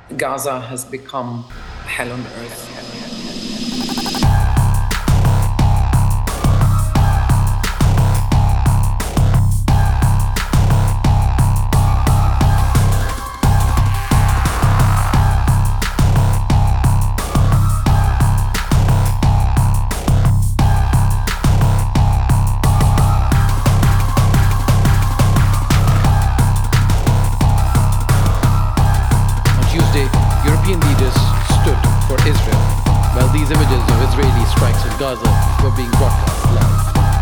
Gaza has become hell on earth. European leaders stood for Israel, while these images of Israeli strikes in Gaza were being broadcast live.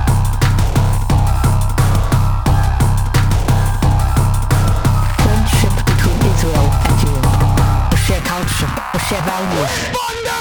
Friendship between Israel and Europe, a shared culture, a shared values.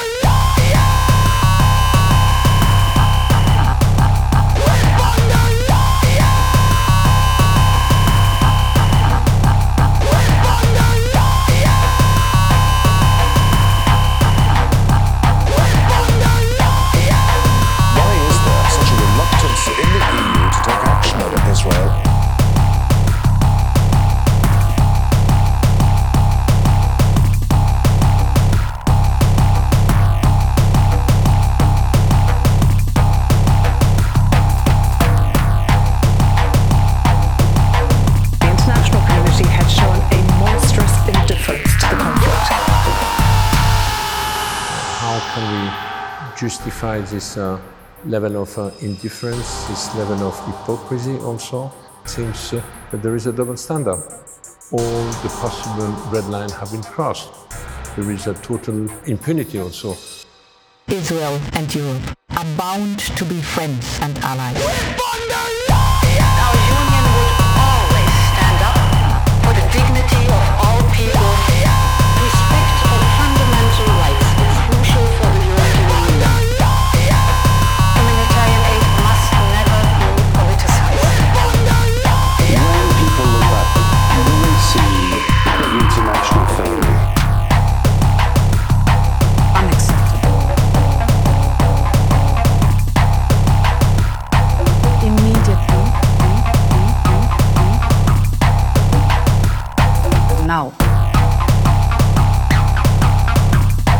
Justify this level of indifference, this level of hypocrisy also. It seems that there is a double standard. All the possible red lines have been crossed. There is a total impunity also. Israel and Europe are bound to be friends and allies. Our union would always stand up for the dignity of all people. Respect of fundamental rights is crucial for the European Union. Humanitarian aid must never be politicized. When people look up, you will see the international family. Unacceptable. Immediately. Now.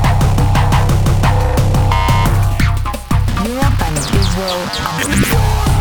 Europe and Israel are